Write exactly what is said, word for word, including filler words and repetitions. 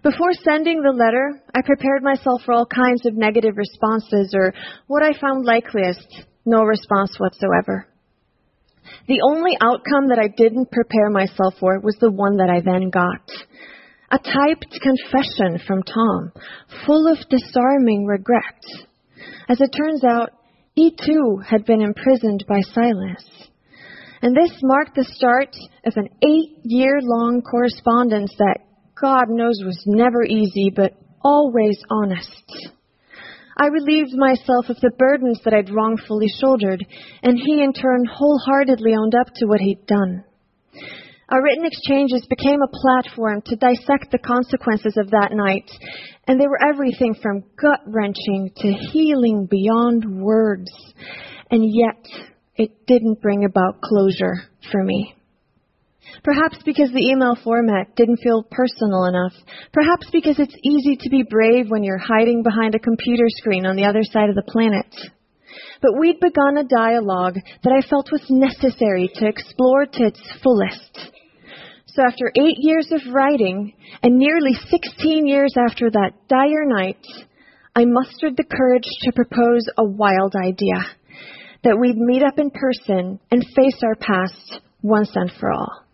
Before sending the letter, I prepared myself for all kinds of negative responses, or what I found likeliest, no response whatsoever. The only outcome that I didn't prepare myself for was the one that I then got. A typed confession from Tom, full of disarming regret. As it turns out, he too had been imprisoned by Silas. And this marked the start of an eight-year-long correspondence that God knows was never easy, but always honest. I relieved myself of the burdens that I'd wrongfully shouldered, and he in turn wholeheartedly owned up to what he'd done. Our written exchanges became a platform to dissect the consequences of that night, and they were everything from gut-wrenching to healing beyond words. And yet, it didn't bring about closure for me. Perhaps because the email format didn't feel personal enough. Perhaps because it's easy to be brave when you're hiding behind a computer screen on the other side of the planet. But we'd begun a dialogue that I felt was necessary to explore to its fullest. So after eight years of writing, and nearly sixteen years after that dire night, I mustered the courage to propose a wild idea. That we'd meet up in person and face our past once and for all.